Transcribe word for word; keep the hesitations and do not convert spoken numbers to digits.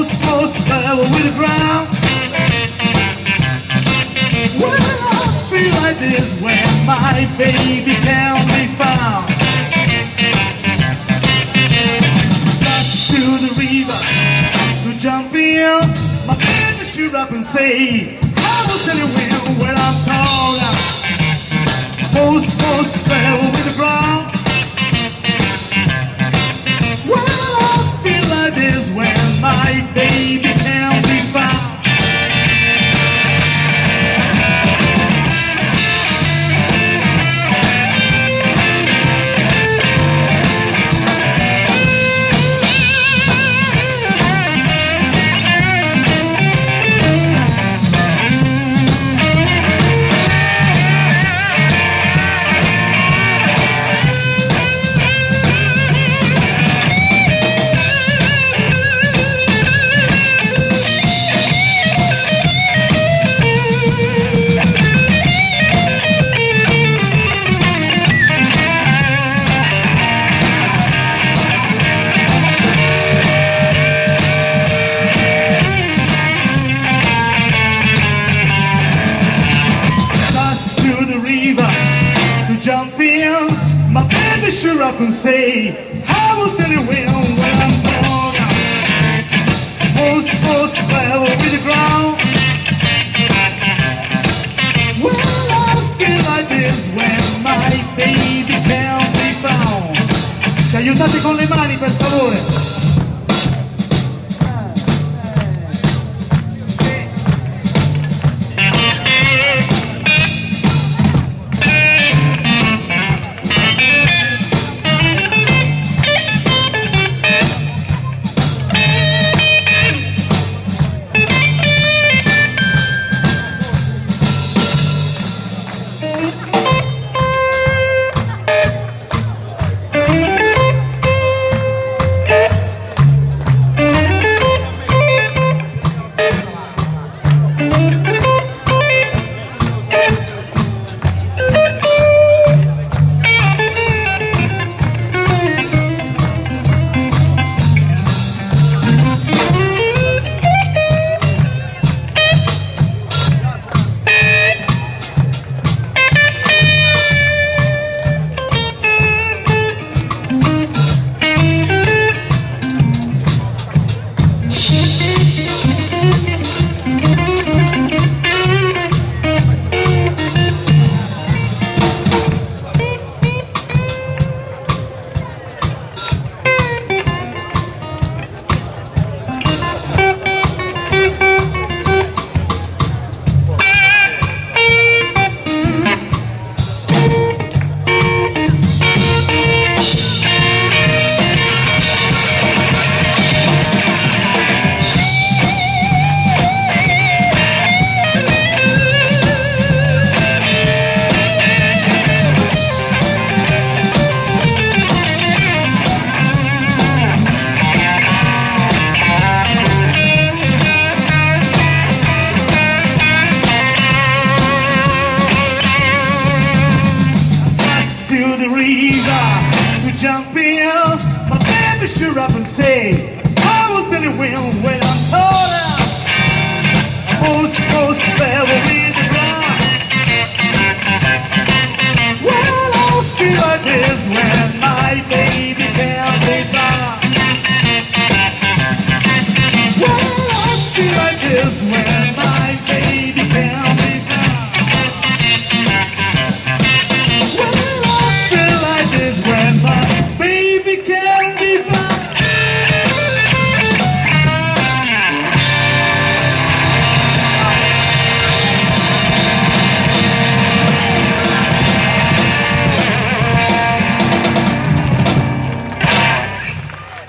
most, most level with the ground. Well, I feel like this when my baby can be found. Just to the river, to jump in, my baby shoot up and say, I will tell you when, when I'm taller. Most, most level with the ground. Well, I feel like this when my baby can be found. Jump in, my baby sure up and say, I will tell you when, when I'm gonna. Most, most level with the ground. Well, I feel like this when my baby can be found. Ci aiutate con le mani, per favore. To jump in, my baby sure up and say, I will tell you when, when I'm taller. Most, most level.